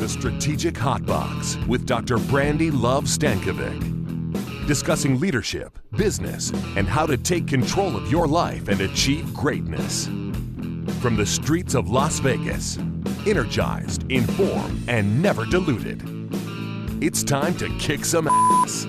the Strategic Hot Box with Dr. Brandy Love Stankovic. Discussing leadership, business, and how to take control of your life and achieve greatness. From the streets of Las Vegas, energized, informed, and never diluted. It's time to kick some ass.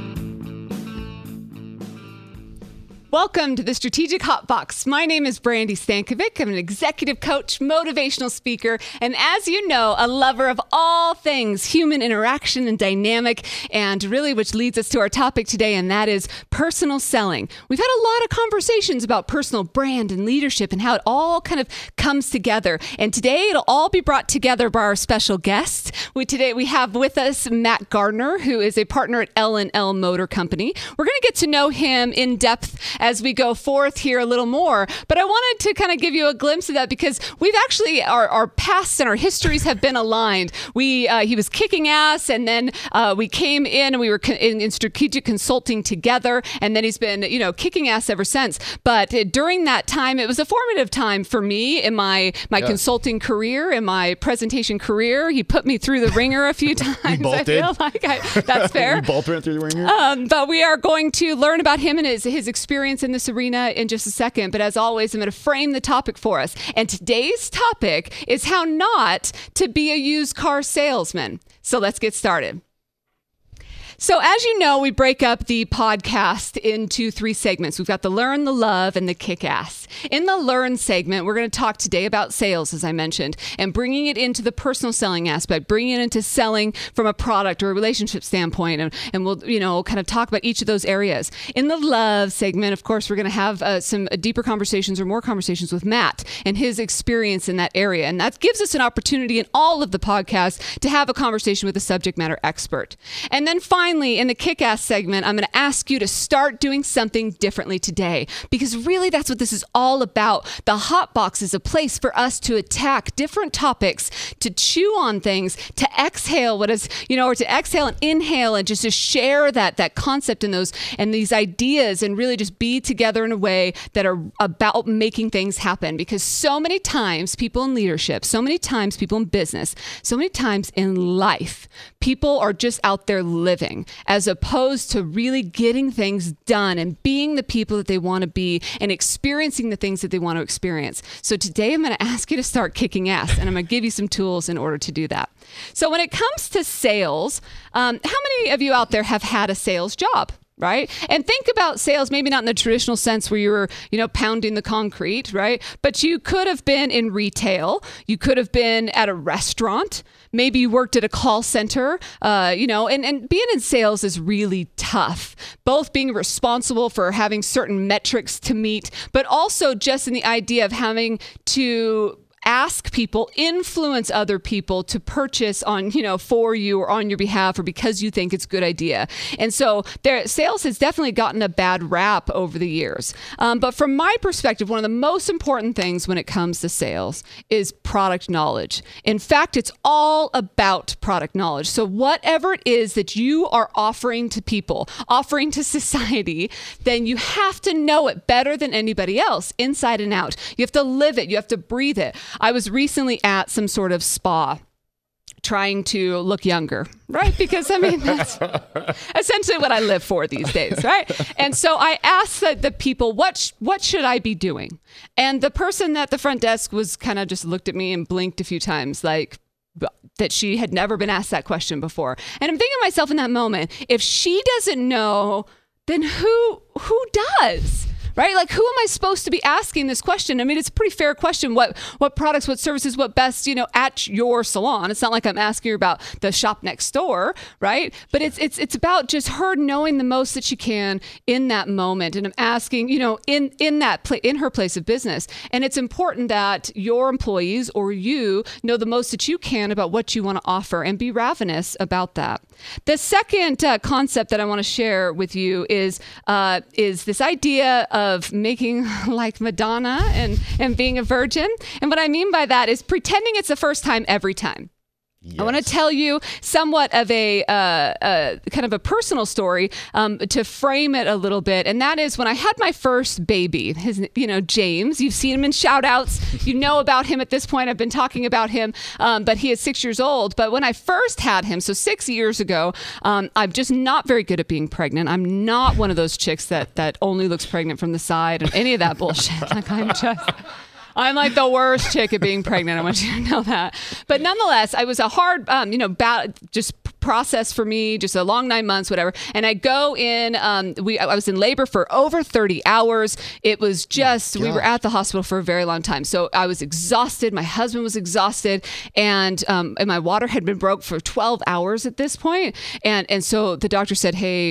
Welcome to the Strategic Hot Box. My name is Brandy Stankovic. I'm an executive coach, motivational speaker, and as you know, a lover of all things human interaction and dynamic, and really which leads us to our topic today, and that is personal selling. We've had a lot of conversations about personal brand and leadership and how it all kind of comes together. And today it'll all be brought together by our special guest. Today we have with us Matt Gardner, who is a partner at L&L Motor Company. We're going to get to know him in depth as we go forth here a little more. But I wanted to kind of give you a glimpse of that because we've actually, our pasts and our histories have been aligned. He was kicking ass, and then we came in and we were in strategic consulting together, and then he's been, kicking ass ever since. But during that time, it was a formative time for me in my consulting career, in my presentation career. He put me through the ringer a few times. I feel like that's fair. We both went through the ringer. But we are going to learn about him and his experience in this arena in just a second. But as always, I'm going to frame the topic for us. And today's topic is how not to be a used car salesman. So let's get started. So as you know, we break up the podcast into three segments. We've got the learn, the love, and the kick ass. In the learn segment, we're going to talk today about sales, as I mentioned, and bringing it into the personal selling aspect, bringing it into selling from a product or a relationship standpoint. And we'll, kind of talk about each of those areas. In the love segment, of course, we're going to have some deeper conversations or more conversations with Matt and his experience in that area. And that gives us an opportunity in all of the podcasts to have a conversation with a subject matter expert. And then finally, in the kick-ass segment, I'm going to ask you to start doing something differently today, because really that's what this is all about. The Hot Box is a place for us to attack different topics, to chew on things, to exhale or to exhale and inhale, and just to share that concept and these ideas, and really just be together in a way that are about making things happen. Because so many times people in leadership, so many times people in business, so many times in life, people are just out there living, as opposed to really getting things done and being the people that they want to be and experiencing the things that they want to experience. So today I'm going to ask you to start kicking ass, and I'm going to give you some tools in order to do that. So when it comes to sales, how many of you out there have had a sales job? Right? And think about sales, maybe not in the traditional sense where you were, pounding the concrete, right? But you could have been in retail. You could have been at a restaurant. Maybe you worked at a call center, and being in sales is really tough, both being responsible for having certain metrics to meet, but also just in the idea of having to ask people, influence other people to purchase on, for you or on your behalf or because you think it's a good idea. And so sales has definitely gotten a bad rap over the years. But from my perspective, one of the most important things when it comes to sales is product knowledge. In fact, it's all about product knowledge. So whatever it is that you are offering to people, offering to society, then you have to know it better than anybody else, inside and out. You have to live it. You have to breathe it. I was recently at some sort of spa trying to look younger, right? Because that's essentially what I live for these days, right? And so I asked the people, what should I be doing? And the person at the front desk was kind of just looked at me and blinked a few times, like that she had never been asked that question before. And I'm thinking to myself in that moment, if she doesn't know, then who does? Right? Like, who am I supposed to be asking this question? I mean, it's a pretty fair question. What products, what services, what best, at your salon. It's not like I'm asking her about the shop next door, right? But it's about just her knowing the most that she can in that moment. And I'm asking, in her place of business. And it's important that your employees or you know the most that you can about what you want to offer and be ravenous about that. The second concept that I want to share with you is this idea of making like Madonna and being a virgin. And what I mean by that is pretending it's the first time every time. I want to tell you somewhat of a kind of a personal story to frame it a little bit. And that is when I had my first baby, James. You've seen him in shout outs. You know about him at this point. I've been talking about him, but he is 6 years old. But when I first had him, so 6 years ago, I'm just not very good at being pregnant. I'm not one of those chicks that only looks pregnant from the side and any of that bullshit. Like I'm like the worst chick at being pregnant. I want you to know that. But nonetheless, I was a hard, just process for me, just a long 9 months, whatever. And I go in, I was in labor for over 30 hours. It was just, we were at the hospital for a very long time. So I was exhausted. My husband was exhausted. And my water had been broke for 12 hours at this point. And so the doctor said, hey,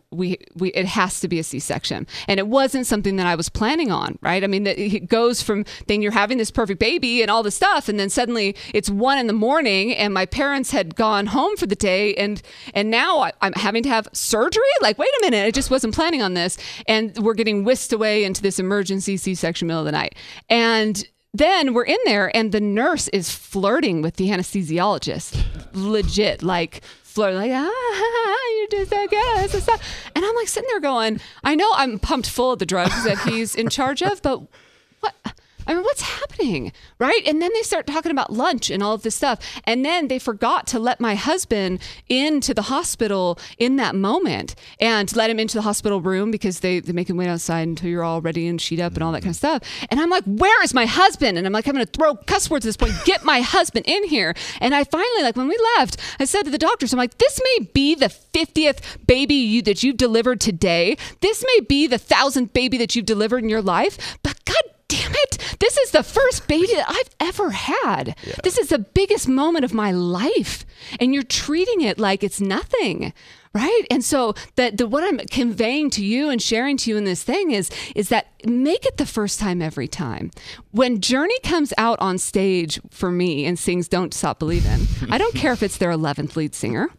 it has to be a C-section. And it wasn't something that I was planning on, right? I mean, it goes from thing you're having this perfect baby and all this stuff, and then suddenly it's 1 a.m. and my parents had gone home for the day, and now I'm having to have surgery. Like, wait a minute, I just wasn't planning on this, and we're getting whisked away into this emergency C-section middle of the night, and then we're in there, and the nurse is flirting with the anesthesiologist, legit, like flirting, like, you did so good, so stuff. And I'm like sitting there going, I know I'm pumped full of the drugs that he's in charge of, but what? I mean, what's happening, right? And then they start talking about lunch and all of this stuff. And then they forgot to let my husband into the hospital in that moment and let him into the hospital room because they make him wait outside until you're all ready and sheet up and all that kind of stuff. And I'm like, where is my husband? And I'm like, I'm going to throw cuss words at this point. Get my husband in here. And I finally, like when we left, I said to the doctors, I'm like, this may be the 50th baby that you've delivered today. This may be the 1,000th baby that you've delivered in your life. But God damn it, this is the first baby that I've ever had. Yeah. This is the biggest moment of my life. And you're treating it like it's nothing, right? And so what I'm conveying to you and sharing to you in this thing is that make it the first time every time. When Journey comes out on stage for me and sings Don't Stop Believin', I don't care if it's their 11th lead singer.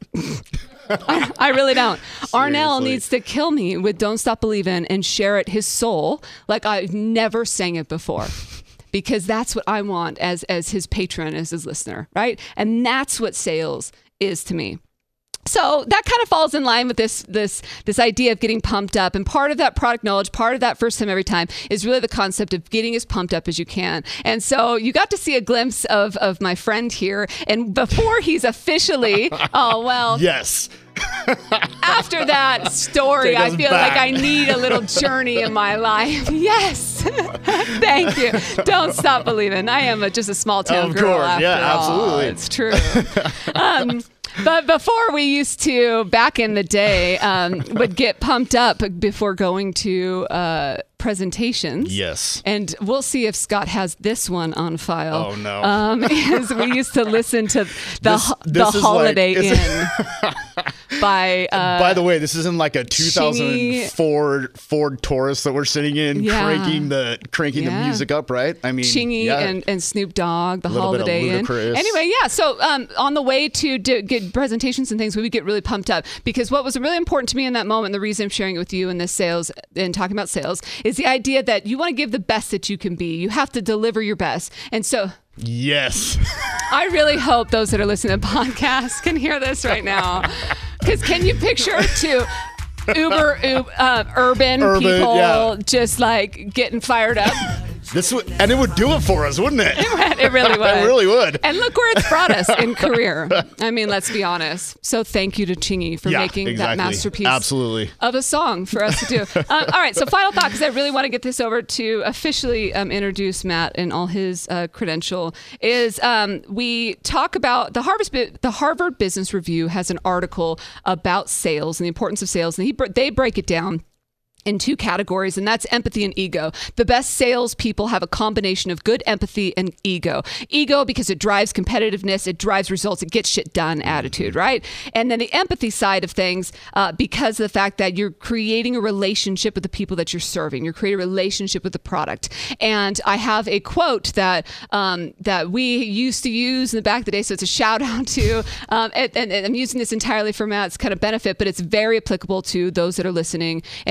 I really don't. Seriously. Arnell needs to kill me with Don't Stop Believin' and share it his soul like I've never sang it before. Because that's what I want as his patron, as his listener, right? And that's what sales is to me. So that kind of falls in line with this idea of getting pumped up. And part of that product knowledge, part of that first time every time is really the concept of getting as pumped up as you can. And so you got to see a glimpse of my friend here. And before he's officially, yes. After that story, I feel like I need a little journey in my life. Yes. Thank you. Don't stop believing. I am just a small town girl. Of course. Yeah, absolutely. It's true. But before we used to, back in the day, would get pumped up before going to presentations. Yes. And we'll see if Scott has this one on file. Oh, no. Because we used to listen to the Holiday Inn by the way, this isn't like a 2004 Ford Taurus that we're sitting in, cranking the music up, right? I mean, Chingy and Snoop Dogg, the Holiday Inn. Anyway, so on the way to get presentations and things, we would get really pumped up because what was really important to me in that moment, the reason I'm sharing it with you in this sales and talking about sales, is the idea that you want to give the best that you can be. You have to deliver your best. And so yes, I really hope those that are listening to the podcast can hear this right now. Because can you picture two urban people just like getting fired up? And it would do it for us, wouldn't it? It really would. It really would. And look where it's brought us in career. I mean, let's be honest. So thank you to Chingy for making that masterpiece of a song for us to do. All right, so final thought, because I really want to get this over to officially introduce Matt and all his credential, is we talk about the Harvard Business Review has an article about sales and the importance of sales, and they break it down in two categories, and that's empathy and ego. The best salespeople have a combination of good empathy and ego. Ego because it drives competitiveness, it drives results, it gets shit done attitude, right? And then the empathy side of things, because of the fact that you're creating a relationship with the people that you're serving. You're creating a relationship with the product. And I have a quote that we used to use in the back of the day, so it's a shout out to, and I'm using this entirely for Matt's kind of benefit, but it's very applicable to those that are listening and hearing it for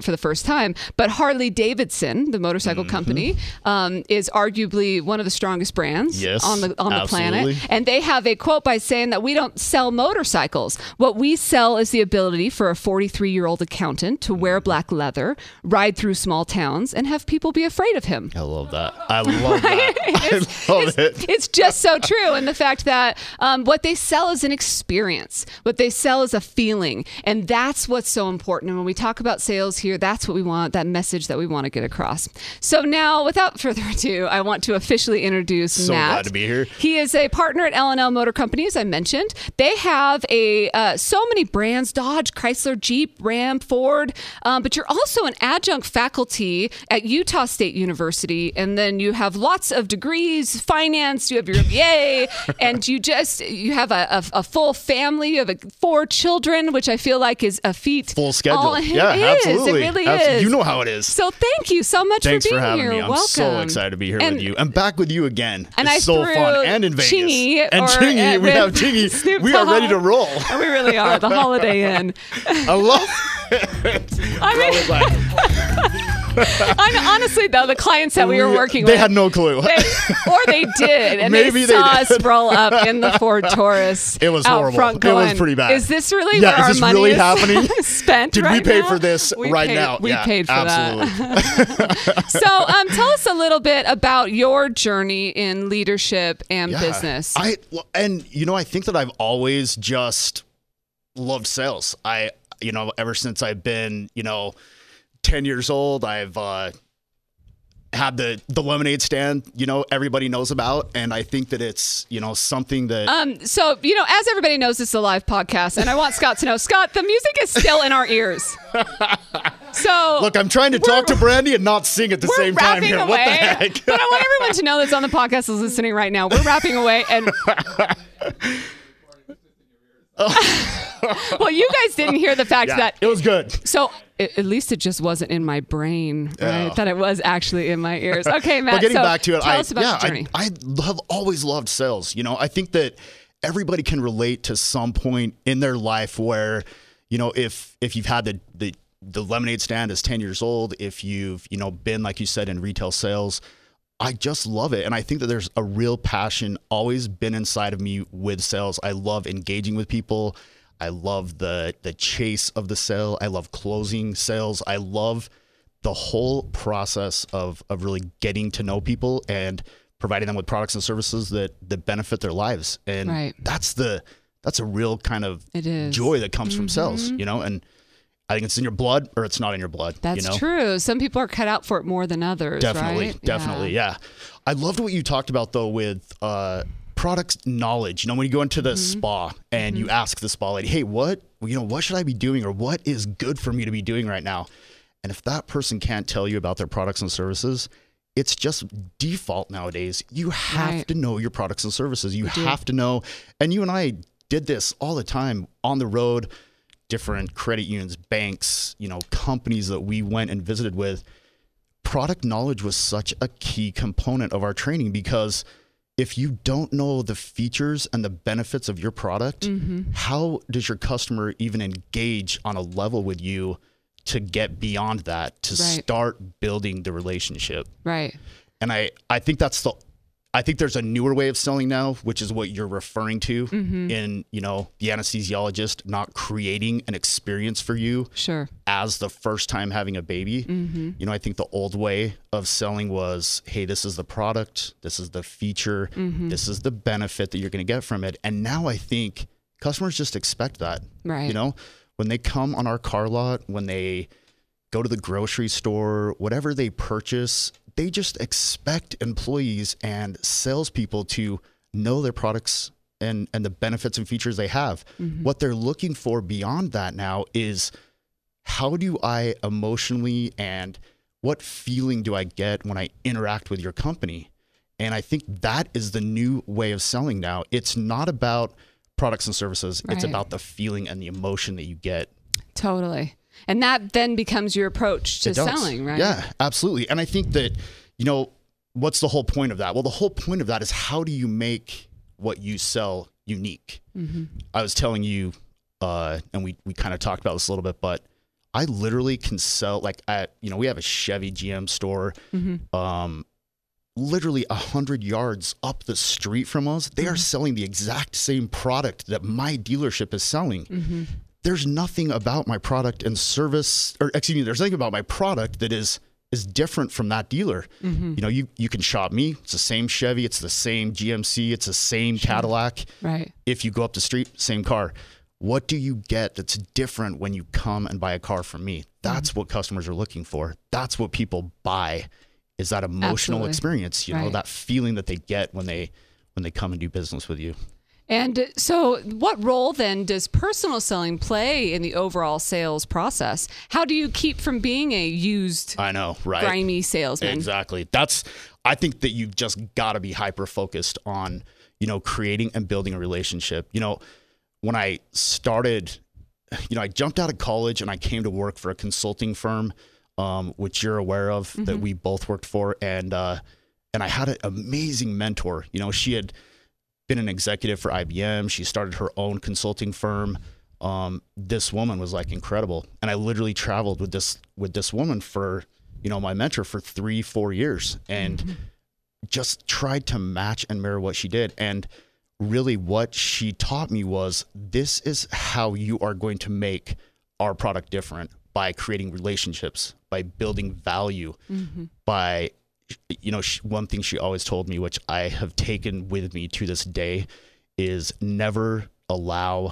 for the first time. But Harley Davidson, the motorcycle company, is arguably one of the strongest brands on the planet. And they have a quote by saying that we don't sell motorcycles. What we sell is the ability for a 43-year-old accountant to wear black leather, ride through small towns, and have people be afraid of him. I love that. I love that. I love it. It's just so true. And the fact that what they sell is an experience. What they sell is a feeling. And that's what's so important. And when we talk about sales here, that's what we want, that message that we want to get across. So now, without further ado, I want to officially introduce so Matt. Glad to be here. He is a partner at L&L Motor Company, as I mentioned. They have so many brands: Dodge, Chrysler, Jeep, Ram, Ford. But you're also an adjunct faculty at Utah State University, and then you have lots of degrees, finance. You have your MBA, and you have a full family. You have 4 children, which I feel like is a feat. Full schedule. Absolutely. It really is. You know how it is. So thank you so much Thanks for being having here. me. I'm Welcome. so excited to be here with you. I'm back with you again. And it's so fun. And in Vegas. Chingy and Chingy. We have Chingy. We are ready to roll. We really are. The Holiday Inn. I love it. Honestly, though, the clients that we were working with, they had no clue. They did. And Maybe they saw us roll up in the Ford Taurus. It was out horrible. Front going, it was pretty bad. Is this really where our money really is happening? spent Did right we pay now? for this now? We paid for absolutely. that. So tell us a little bit about your journey in leadership and business. I think that I've always just loved sales. Ever since I've been, 10 years old, I've had the lemonade stand, everybody knows about. And I think that it's, something that... So, as everybody knows, this is a live podcast, and I want Scott to know, Scott, the music is still in our ears. So look, I'm trying to talk to Brandy and not sing at the same time here. Away, what the heck? But I want everyone to know that's on the podcast is listening right now. We're rapping away, and... Well, you guys didn't hear the fact that it was good. So at least it just wasn't in my brain, right? That it was actually in my ears. Okay, Matt. But getting back to it, tell us about your journey. I have always loved sales. I think that everybody can relate to some point in their life where, if you've had the lemonade stand as 10 years old, if you've been, like you said, in retail sales. I just love it. And I think that there's a real passion always been inside of me with sales. I love engaging with people. I love the chase of the sale. I love closing sales. I love the whole process of really getting to know people and providing them with products and services that benefit their lives. And that's a real kind of joy that comes from sales, and I think it's in your blood or it's not in your blood. That's true. Some people are cut out for it more than others, Definitely. right? Yeah. I loved what you talked about, though, with product knowledge. When you go into the spa and you ask the spa lady, hey, what should I be doing, or what is good for me to be doing right now? And if that person can't tell you about their products and services, it's just default nowadays. You have to know your products and services. You have to know. And you and I did this all the time on the road. Different credit unions, banks, companies that we went and visited with. Product knowledge was such a key component of our training, because if you don't know the features and the benefits of your product, how does your customer even engage on a level with you to get beyond that, to start building the relationship? Right. And I think I think there's a newer way of selling now, which is what you're referring to in, the anesthesiologist not creating an experience for you as the first time having a baby. I think the old way of selling was, hey, this is the product, this is the feature, this is the benefit that you're going to get from it. And now I think customers just expect that. Right. When they come on our car lot, when they go to the grocery store, whatever they purchase, they just expect employees and salespeople to know their products and the benefits and features they have. What they're looking for beyond that now is, how do I emotionally and what feeling do I get when I interact with your company? And I think that is the new way of selling now. It's not about products and services. It's about the feeling and the emotion that you get. Totally. And that then becomes your approach to selling, right? Yeah, absolutely. And I think that, what's the whole point of that? Well, the whole point of that is, how do you make what you sell unique? I was telling you, and we kind of talked about this a little bit, but I literally can sell like we have a Chevy GM store, literally 100 yards up the street from us. They are selling the exact same product that my dealership is selling. There's nothing about my product and service, or excuse me, there's nothing about my product that is different from that dealer. You know, you can shop me. It's the same Chevy. It's the same GMC. It's the same Cadillac. Right. If you go up the street, same car. What do you get that's different when you come and buy a car from me? That's what customers are looking for. That's what people buy, is that emotional experience, you know, that feeling that they get when they come and do business with you. And so what role then does personal selling play in the overall sales process? How do you keep from being a used, grimy salesman? Exactly. I think that you've just got to be hyper focused on, you know, creating and building a relationship. You know, when I started, you know, I jumped out of college and I came to work for a consulting firm, which you're aware of, that we both worked for. And I had an amazing mentor. You know, she had been an executive for IBM. She started her own consulting firm. This woman was like incredible. And I literally traveled with this woman for, you know, my mentor for 3-4 years, and just tried to match and mirror what she did. And really what she taught me was, this is how you are going to make our product different, by creating relationships, by building value, by, you know, one thing she always told me, which I have taken with me to this day, is never allow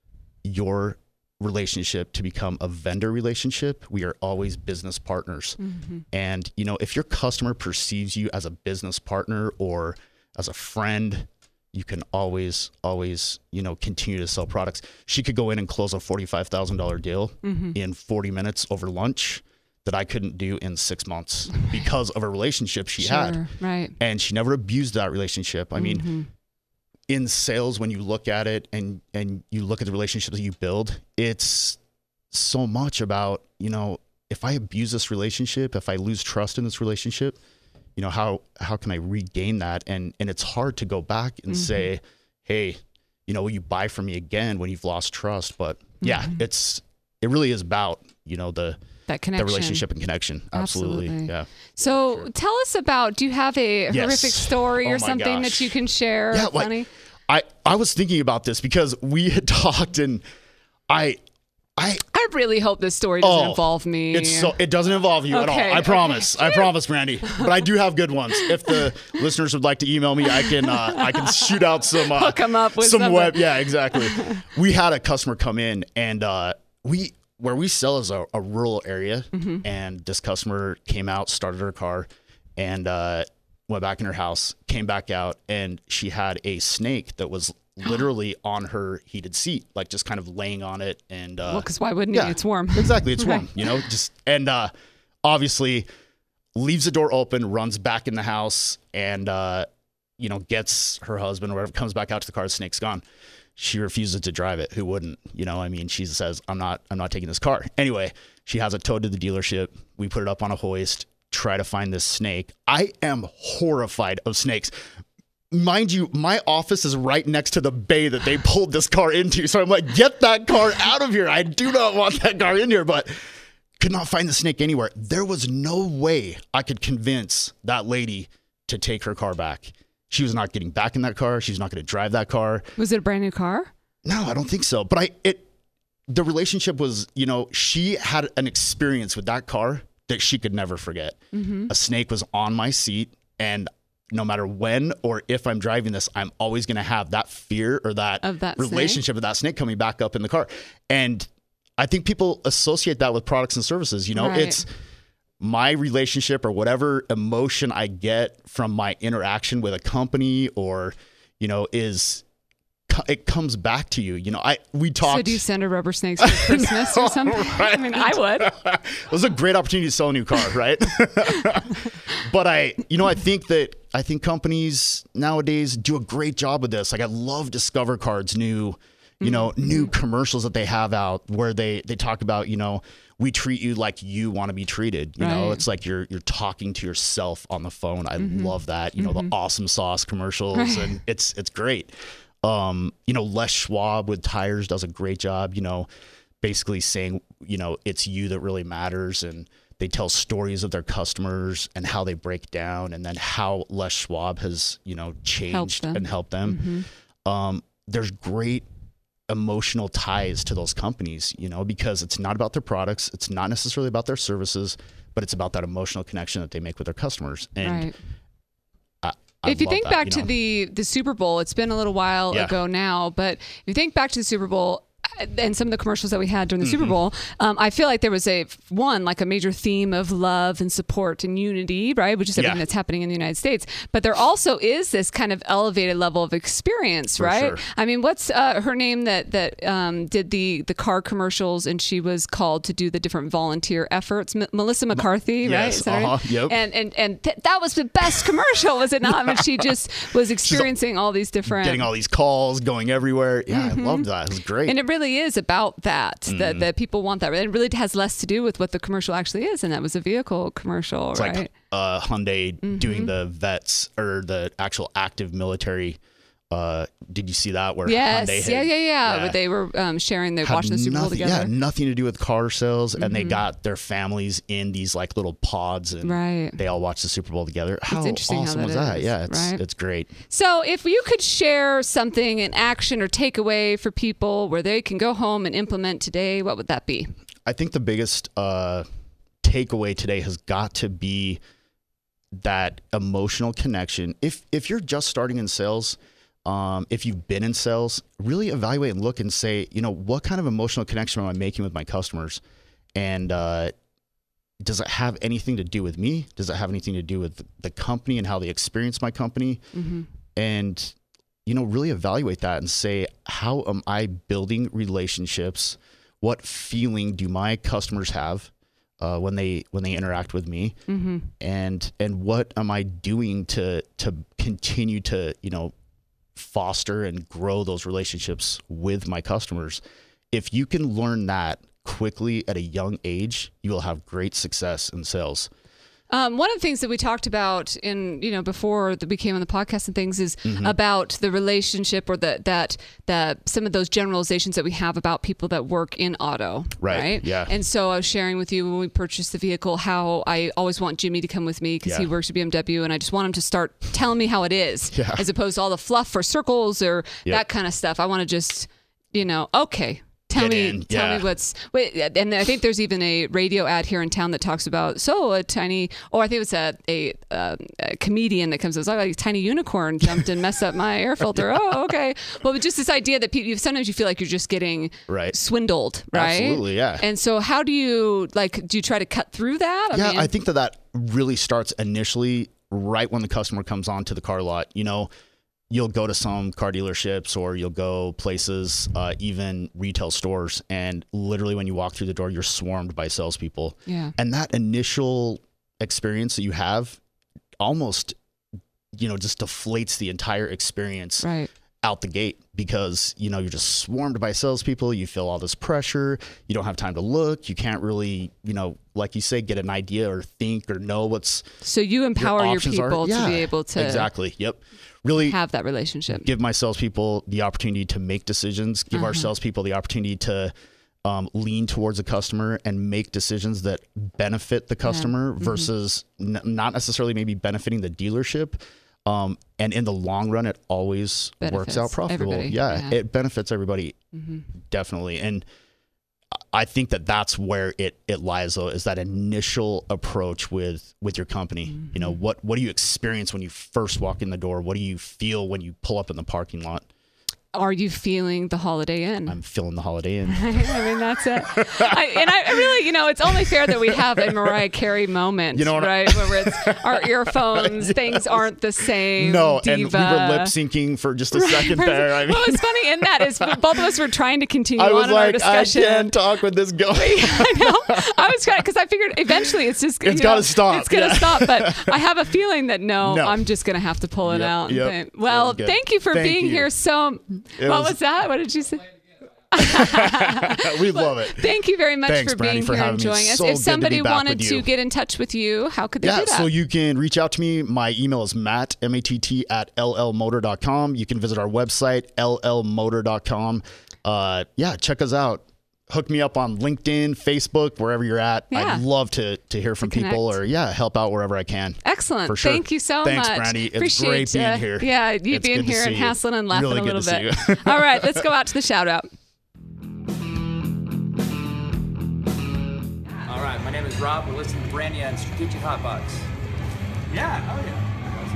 your relationship to become a vendor relationship. We are always business partners. And, you know, if your customer perceives you as a business partner or as a friend, you can always, you know, continue to sell products. She could go in and close a $45,000 deal in 40 minutes over lunch that I couldn't do in 6 months because of a relationship she had. Right. And she never abused that relationship. I mean, in sales, when you look at it and you look at the relationship that you build, it's so much about, you know, if I abuse this relationship, if I lose trust in this relationship, you know, how can I regain that? And it's hard to go back and say, hey, you know, will you buy from me again when you've lost trust? But yeah, it really is about, you know, that connection, the relationship and connection. Absolutely. Yeah. So tell us about, do you have a horrific story or something that you can share? Yeah, funny? I was thinking about this because we had talked, and I really hope this story doesn't involve me. It doesn't involve you at all. I promise. I promise, Brandy. But I do have good ones. If the listeners would like to email me, I can shoot out some hook them up with some web. Yeah, exactly. We had a customer come in, and where we sell is a rural area, and this customer came out, started her car, and went back in her house, came back out, and she had a snake that was literally on her heated seat, like just kind of laying on it. And well, because why wouldn't it? It's warm. Exactly, it's warm. You know, obviously leaves the door open, runs back in the house, and you know, gets her husband or whatever, comes back out to the car. The snake's gone. She refuses to drive it. Who wouldn't? You know, I mean, she says, I'm not taking this car. Anyway, she has it towed to the dealership. We put it up on a hoist, try to find this snake. I am horrified of snakes. Mind you, my office is right next to the bay that they pulled this car into. So I'm like, get that car out of here. I do not want that car in here, but could not find the snake anywhere. There was no way I could convince that lady to take her car back. She was not getting back in that car. She was not going to drive that car. Was it a brand new car? No, I don't think so. But the relationship was, you know, she had an experience with that car that she could never forget. A snake was on my seat, and no matter when or if I'm driving this, I'm always going to have that fear or that relationship with that snake coming back up in the car. And I think people associate that with products and services. You know, it's my relationship or whatever emotion I get from my interaction with a company, or, you know, it comes back to you. You know, we talked. So do you send her rubber snakes for Christmas or something? Right? I mean, I would. It was a great opportunity to sell a new car, right? But I think companies nowadays do a great job with this. Like, I love Discover Card's new commercials that they have out where they talk about, you know, we treat you like you want to be treated. You know, it's like you're talking to yourself on the phone. I love that. You know, the Awesome Sauce commercials, and it's great. You know, Les Schwab with tires does a great job. You know, basically saying, it's you that really matters. And they tell stories of their customers and how they break down, and then how Les Schwab has, changed and helped them. There's great emotional ties to those companies, because it's not about their products. It's not necessarily about their services, but it's about that emotional connection that they make with their customers. And if you think back to the Super Bowl, it's been a little while ago now, but if you think back to the Super Bowl and some of the commercials that we had during the Super Bowl, I feel like there was a major theme of love and support and unity, right? Which is everything that's happening in the United States. But there also is this kind of elevated level of experience, right? Sure. I mean, what's her name that did the car commercials, and she was called to do the different volunteer efforts? Melissa McCarthy, right? Yes. Yep. And that was the best commercial, was it not? I mean, she just was experiencing all these different, getting all these calls, going everywhere. Yeah, I loved that. It was great. And it really is about that, that people want that. It really has less to do with what the commercial actually is, and that was a vehicle commercial, it's right? Like Hyundai doing the vets or the actual active military. Did you see that? Where yes, Hyundai had, Where they were sharing the watching the Super Bowl together. Yeah, nothing to do with car sales, and they got their families in these like little pods, and they all watched the Super Bowl together. How awesome was that? Yeah, it's great. So if you could share something, an action or takeaway for people where they can go home and implement today, what would that be? I think the biggest takeaway today has got to be that emotional connection. If you're just starting in sales, if you've been in sales, really evaluate and look and say, what kind of emotional connection am I making with my customers? And does it have anything to do with me? Does it have anything to do with the company and how they experience my company? And, really evaluate that and say, how am I building relationships? What feeling do my customers have when they interact with me? And what am I doing to continue to, foster and grow those relationships with my customers? If you can learn that quickly at a young age, you will have great success in sales. One of the things that we talked about in, before that we came on the podcast and things is about the relationship or that some of those generalizations that we have about people that work in auto. Right. Yeah. And so I was sharing with you when we purchased the vehicle, how I always want Jimmy to come with me because he works at BMW, and I just want him to start telling me how it is as opposed to all the fluff or circles or that kind of stuff. I want to just, okay. Tell me and I think there's even a radio ad here in town that talks about, a tiny, or I think it's a comedian that comes and says, a tiny unicorn jumped and messed up my air filter. Oh, okay. Well, but just this idea that sometimes you feel like you're just getting swindled, right? Absolutely, yeah. And so how do you try to cut through that? I think that really starts initially right when the customer comes onto the car lot. You'll go to some car dealerships or you'll go places, even retail stores, and literally when you walk through the door, you're swarmed by salespeople. Yeah. And that initial experience that you have almost, just deflates the entire experience out the gate, because, you're just swarmed by salespeople. You feel all this pressure. You don't have time to look. You can't really, like you say, get an idea or think or know what's. So you empower your people to be able to. Exactly. Yep. Really have that relationship. Give my salespeople the opportunity to make decisions. Give our salespeople the opportunity to lean towards a customer and make decisions that benefit the customer versus not necessarily maybe benefiting the dealership. And in the long run, it always works out profitable. Yeah, it benefits everybody, definitely. And I think that's where it lies, though, is that initial approach with your company. What do you experience when you first walk in the door? What do you feel when you pull up in the parking lot? Are you feeling the Holiday Inn? I'm feeling the Holiday Inn. I mean, that's it. I really, it's only fair that we have a Mariah Carey moment, right? Where it's our earphones, things aren't the same. No, diva. And we were lip syncing for just a second there. I mean, what was funny in that is both of us were trying to continue on in our discussion. I can't talk with this going. I know. I was trying, because I figured eventually it's just it's got to stop. It's going to stop. But I have a feeling that I'm just going to have to pull it out. Yep. Well, thank you for being here. So. What was that? What did you say? We love it. Thank you very much Thanks, for being Brandy, here and joining us. If somebody wanted to get in touch with you, how could they do that? So you can reach out to me. My email is matt, M-A-T-T, @llmotor.com. You can visit our website, llmotor.com. Check us out. hook me up on LinkedIn, Facebook, wherever you're at. Yeah. I'd love to hear from people or help out wherever I can. Excellent. For sure. Thank you so Thanks, much. Brandy. It's Appreciate great being here. Yeah, you being here and hassling and laughing really a little good to bit. see you. All right, let's go out to the shout out. All right, my name is Rob. We're listening to Brandy on Strategic Hotbox. Yeah, oh yeah.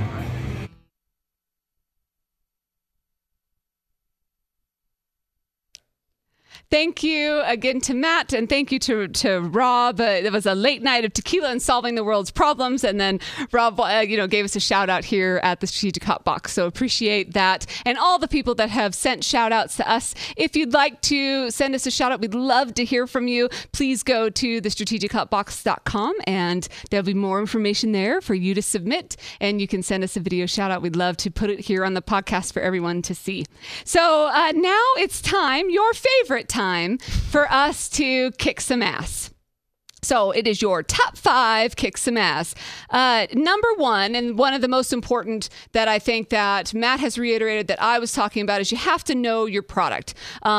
Thank you again to Matt, and thank you to Rob. It was a late night of tequila and solving the world's problems, and then Rob, gave us a shout out here at the Strategic Hotbox. So appreciate that, and all the people that have sent shout outs to us. If you'd like to send us a shout out, we'd love to hear from you. Please go to thestrategichotbox.com, and there'll be more information there for you to submit, and you can send us a video shout out. We'd love to put it here on the podcast for everyone to see. So now it's time, your favorite time, for us to kick some ass. So it is your top 5 kick some ass. Number 1, and one of the most important that I think that Matt has reiterated that I was talking about, is you have to know your product.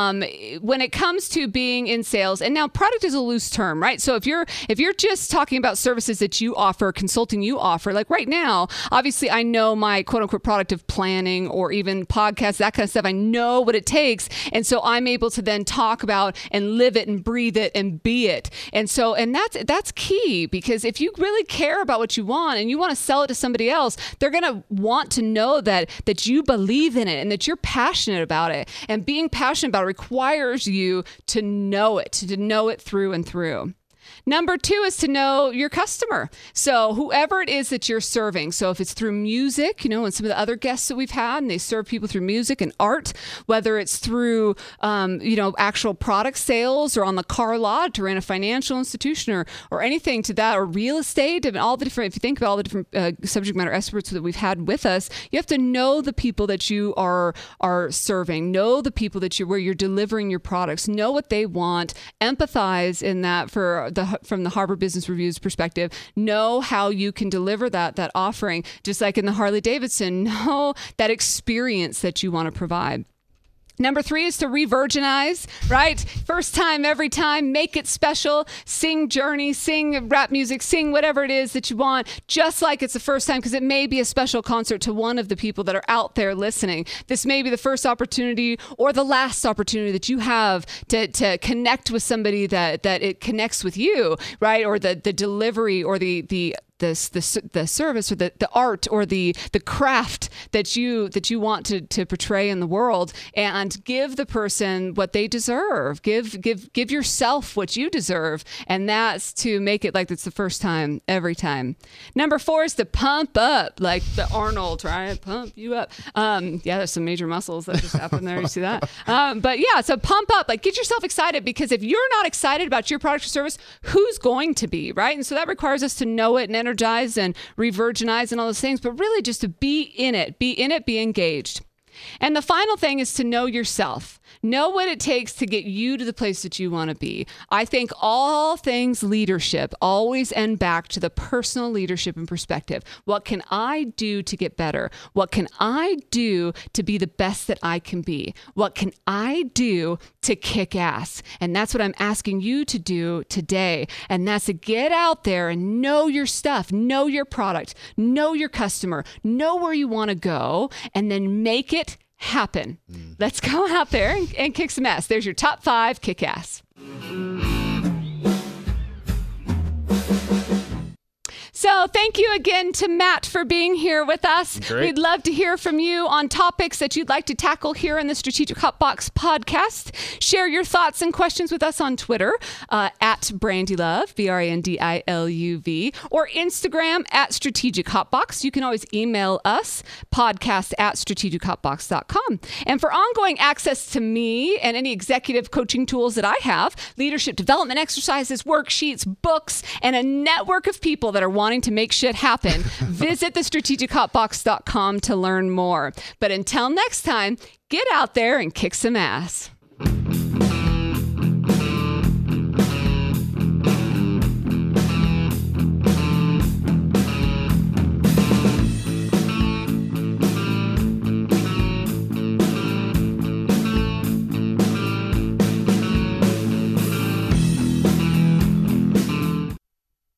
When it comes to being in sales, and now product is a loose term, right? So if you're just talking about services that you offer, consulting you offer, like right now, obviously I know my quote unquote product of planning or even podcasts, that kind of stuff. I know what it takes. And so I'm able to then talk about and live it and breathe it and be it. And that's key, because if you really care about what you want and you want to sell it to somebody else, they're going to want to know that you believe in it and that you're passionate about it. And being passionate about it requires you to know it through and through. Number 2 is to know your customer. So whoever it is that you're serving. So if it's through music, and some of the other guests that we've had, and they serve people through music and art, whether it's through, actual product sales or on the car lot or in a financial institution or anything to that, or real estate, and all the different, if you think about all the different subject matter experts that we've had with us, you have to know the people that you are serving, know the people where you're delivering your products, know what they want, empathize in that from the Harvard Business Review's perspective, know how you can deliver that offering, just like in the Harley Davidson, know that experience that you want to provide. Number 3 is to re-virginize, right? First time, every time, make it special. Sing Journey, sing rap music, sing whatever it is that you want, just like it's the first time, because it may be a special concert to one of the people that are out there listening. This may be the first opportunity or the last opportunity that you have to connect with somebody that it connects with you, right? Or the delivery or the service or the art or the craft that you want to portray in the world, and give the person what they deserve. Give yourself what you deserve, and that's to make it like it's the first time every time. Number 4 is to pump up, like the Arnold, right? Pump you up. There's some major muscles that just happened there. You see that? So pump up, like get yourself excited, because if you're not excited about your product or service, who's going to be, right? And so that requires us to know it and energize and re-virginize and all those things, but really just to be in it, be engaged. And the final thing is to know yourself. Know what it takes to get you to the place that you want to be. I think all things leadership always end back to the personal leadership and perspective. What can I do to get better? What can I do to be the best that I can be? What can I do to kick ass? And that's what I'm asking you to do today. And that's to get out there and know your stuff, know your product, know your customer, know where you want to go, and then make it happen. Let's go out there and kick some ass. There's your top 5 kick ass. So thank you again to Matt for being here with us. Great. We'd love to hear from you on topics that you'd like to tackle here in the Strategic Hotbox podcast. Share your thoughts and questions with us on Twitter at BrandyLove, BrandiLuv, or Instagram at Strategic Hotbox. You can always email us, podcast@strategichotbox.com. And for ongoing access to me and any executive coaching tools that I have, leadership development exercises, worksheets, books, and a network of people that are wanting to make shit happen, visit thestrategichotbox.com to learn more. But until next time, get out there and kick some ass.